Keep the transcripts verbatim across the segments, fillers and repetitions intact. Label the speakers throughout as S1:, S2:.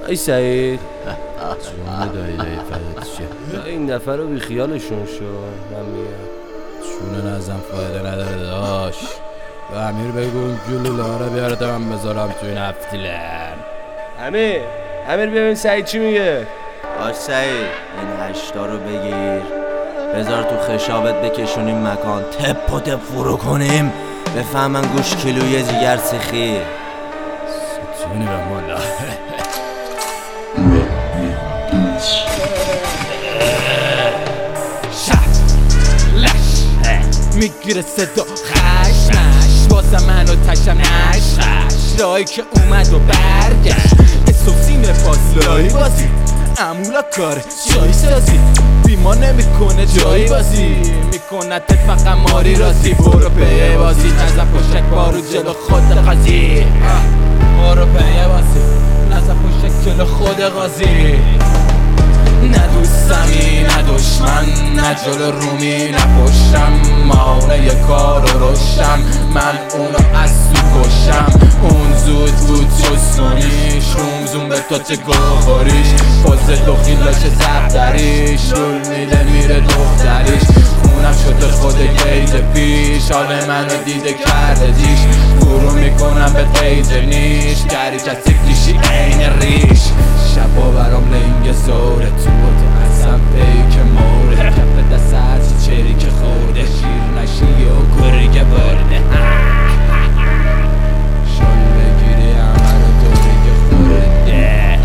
S1: ای سعید
S2: جونه دایی دایی فدات شه.
S1: این دفعه رو بی خیالشون شو. من میگم
S2: چونه نزم فایده نداره داش. به امیر بگو اون جلوله رو بیارده من بذارم توی این هفتیلن.
S1: امیر امیر ببین سعید چی میگه.
S3: باش سعید این هشتا رو بگیر بذار تو خشابت بکشونیم مکان تپ و تپ فرو کنیم بفهمن گوش کیلوی جگر سخی
S2: ستونی به مولا میگیره صدا خش نش واسه من و تشم نش خش راهی که اومد و برگشت اسوسینه پاسلایی بازی امولا کاره جایی سازی بیما نمیکنه جایی بازی میکنه فقط ماری رازی برو پیه بازی نزم پشک بارو جلو خود قاضی برو پیه بازی نزم پشک جلو خود قاضی نه دوستمی نه دشمن نه جلو رومی نه پشتم مانه یه کار رو روشم من اونو از تو کشم اون زود بود چستونیش روم زوم به تو چه گوخوریش پوز دو خیلاش زبدریش رول میده میره دختریش خونم شده خود گیج پیش حال منو دیده کرده دیش فرو میکنم به قیج نیش کری کسی کشی عین ریش شبا برام لنگ زوره تو تو اصلا پیک موره کف دست هرچی چری که خورده شیر نشی و گوری که برده شال بگیری همه رو دوری که خورده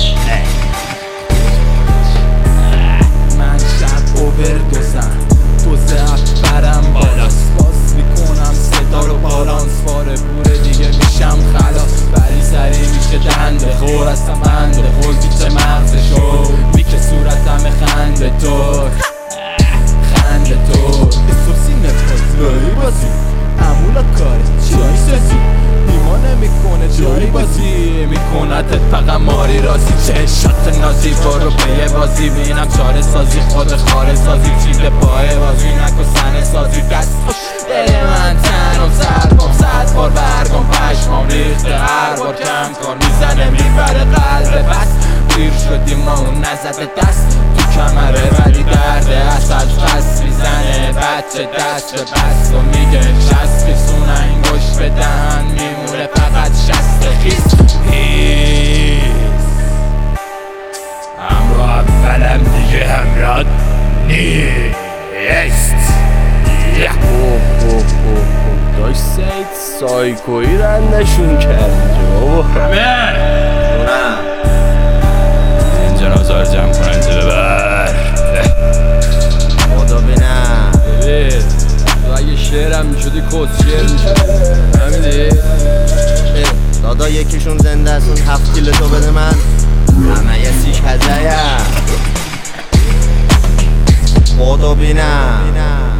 S2: من شب اوبردوزم دوزه برم بالاست باز میکنم صدا رو بالانس فاره پوره دیگه میشم خلاص بری سری میشه دنده خور هستم انده خور بیچه مغزشو بیکه صورتم خنده تو خنده تو اسوسینه پازلایی بازی امولا کاره جایی سازی بیما نمیکنه جایی بازی میکنتت فقط ماری رازی چشات نازی برو پیه بازی بینم چاره سازی خود خاره سازی چیز پایه بازی نکو سنه سازی دست دل من تنم سرگم صد بار برگم پشمام ریخته هر بار کم کار میزنه میبره قلب بس دیر شدیم ما اون نزده دست تو کمره ولی درده اصل فس میزنه بچه دست به بست و میگه شست کسونه این گوش بدن میمونه فقط شست خیست پیس همراه اولم دیگه همراه نیست
S1: داشت سعید سایکویی رندشون کرد بابا
S2: همه
S3: جونم
S2: اینجا نازار جمع کنن جلو بر
S3: خدا بینم
S1: ببین تو اگه شعرم میشدی کس شعر میشدی فهمیدی؟
S3: دادا یکیشون زنده است اون هفت کیلو تو بده من همه یه سیش هزایم خدا بینم